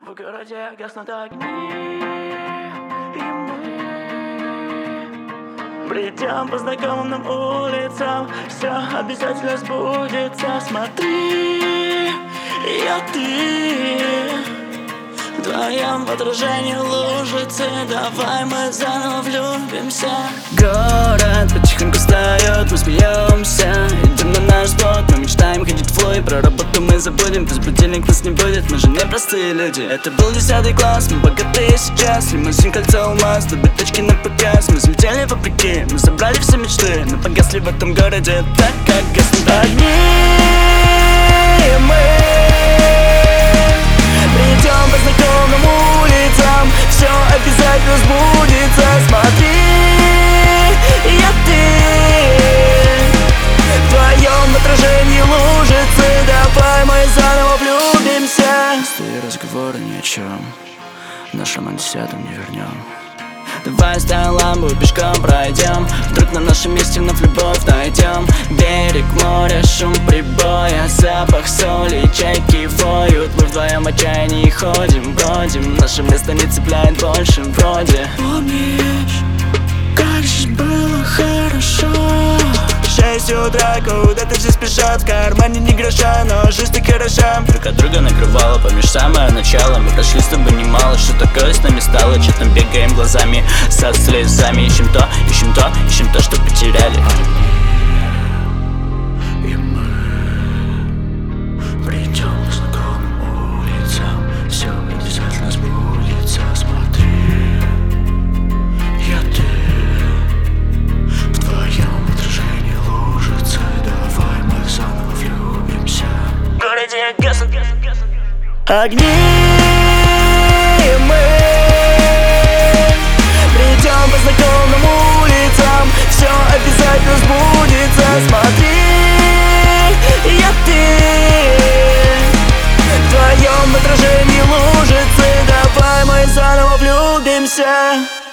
В городе гаснут огни, и мы придем по знакомым улицам. Все обязательно сбудется. Смотри, я ты, вдвоем в отражении лужицы. Давай мы заново влюбимся. Город потихоньку встает, мы смеемся. Идем на наш спот, мы мечтаем ходить в лой. Про работу мы забудем, пусть будильник нас не будет. Мы же не простые люди. Это был 10 класс, мы богатые сейчас. Лимузин, кольцо, алмаз, любят точки на показ. Мы взлетели вопреки, мы забрали все мечты, но погасли в этом городе так, как гаснут огни. Мы придем по знакомым улицам, все обязательно сбудется. Смотри, я ты, вдвоем в отражении лужицы. Давай мы заново влюбимся. Пустые разговоры ни о чем, наш роман 10-м не вернем. Давай оставим лампу и пешком пройдем. Вдруг на нашем месте вновь любовь найдем. Берег моря, шум прибоя, запах соли, чайки воют. Мы вдвоем в отчаянии ходим, бродим. Наше место не цепляет больше вроде. Помнишь, как здесь было хорошо? 6 утра, куда-то все спешат. В кармане ни гроша, но жизнь так хороша. Друг от друга накрывало помнишь самое начало. Мы прошли с тобой немало, что такое с нами стало. Че там бегаем глазами, со слезами. Ищем то, что потеряли. И мы придем к знакомым улицам, все обязательно сбудется. Смотри, я ты, вдвоем в отражении лужицы. Давай мы заново влюбимся. В городе гаснут огни, и мы придем по знакомым улицам, все обязательно сбудется. Смотри, я ты, вдвоем в отражении лужицы. Давай мы заново влюбимся.